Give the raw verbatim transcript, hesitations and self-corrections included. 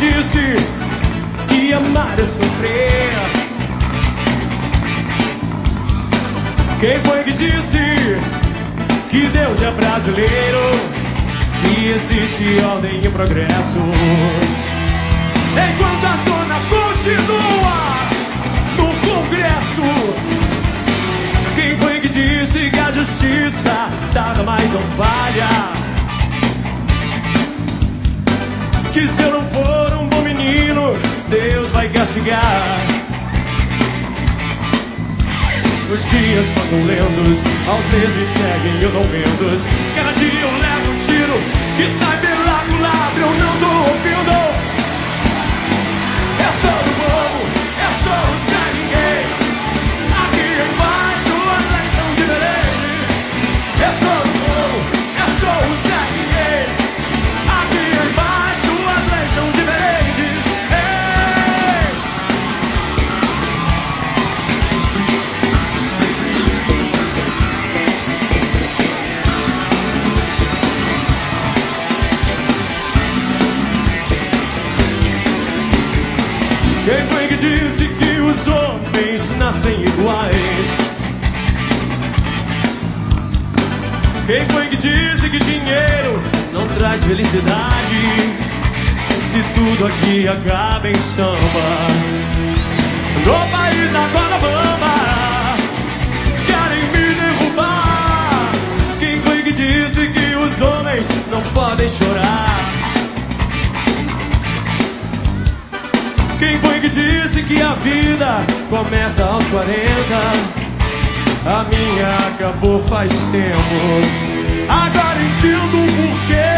disse que amar é sofrer? Quem foi que disse que Deus é brasileiro? Que existe ordem e progresso? Enquanto a zona continua no Congresso. Quem foi que disse que a justiça nada mais não falha? Que se eu não for um bom menino, Deus vai castigar. Os dias passam lentos, aos meses seguem os aumentos. Cada dia eu levo um tiro que sai pela culatra, eu não tô ouvindo. É só o povo, é só o sem ninguém. Aqui embaixo as leis são diferentes. É só o povo, é só o sem ninguém. Aqui embaixo as leis são diferentes. Ei! Quem foi que disse que os homens nascem iguais? Quem foi que disse que dinheiro não traz felicidade? Se tudo aqui acaba em samba, no país da corda bamba, querem me derrubar. Quem foi que disse que os homens não podem chorar? Quem foi que disse que a vida começa aos quarenta? A minha acabou faz tempo. Agora entendo o porquê